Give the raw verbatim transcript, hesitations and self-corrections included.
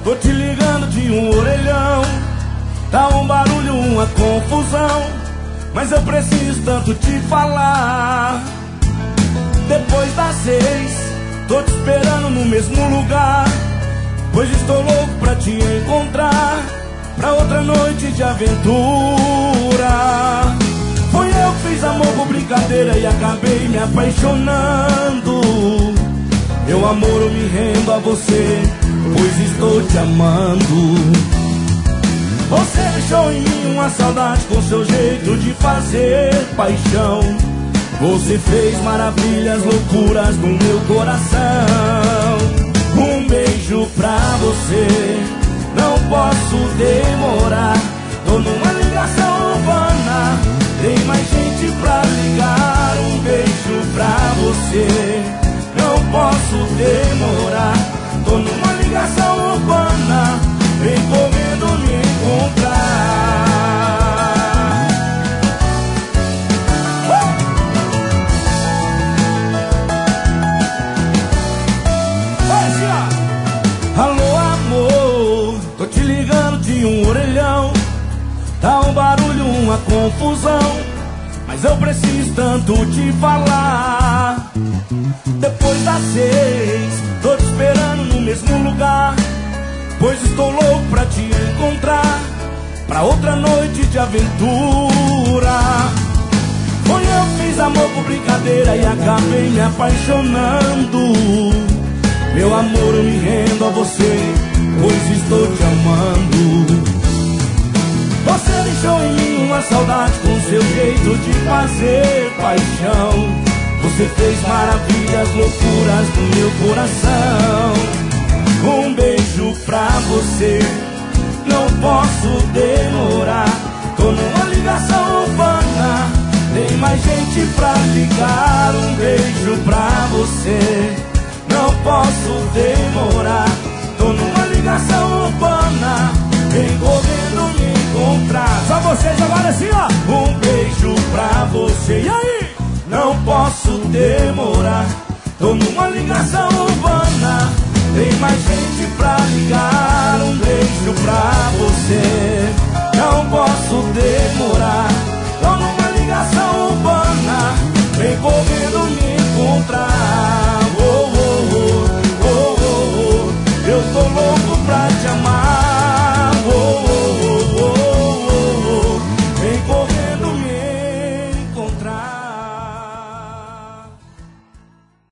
tô te ligando de um orelhão. Tá um barulho, uma confusão, mas eu preciso tanto te falar. Depois das seis, tô te esperando no mesmo lugar, pois estou louco pra te encontrar, pra outra noite de aventura. Foi eu que fiz amor por brincadeira e acabei me apaixonando. Meu amor, eu me rendo a você, pois estou te amando. Você deixou em mim uma saudade com seu jeito de fazer paixão. Você fez maravilhas, loucuras no meu coração. Um beijo pra você, não posso demorar. Tô numa ligação urbana, tem mais gente pra ligar. Um beijo pra você, não posso demorar. Tô numa ligação urbana, vem correndo me encontrar. Alô, amor, tô te ligando de um orelhão. Tá um barulho, uma confusão, mas eu preciso tanto te falar. Depois das seis, tô te esperando no mesmo lugar, pois estou louco pra te encontrar, pra outra noite de aventura. Foi eu que fiz amor por brincadeira e acabei me apaixonando. Meu amor, eu me rendo a você, pois estou te amando. Você deixou em mim uma saudade com seu jeito de fazer paixão. Você fez maravilhas, loucuras no meu coração. Um beijo pra você, não posso demorar. Tô numa ligação urbana, tem mais gente pra ligar. Um beijo pra você, não posso demorar. Tô numa ligação urbana, vem correndo me encontrar. Só vocês agora assim, ó. Um beijo pra você, e aí? Não posso demorar. Tô numa ligação urbana, tem mais gente pra ligar. Um beijo pra você, não posso demorar. Tô numa ligação urbana, vem correndo me encontrar. Oh, oh, oh, oh, oh, oh. Eu tô louco pra te amar.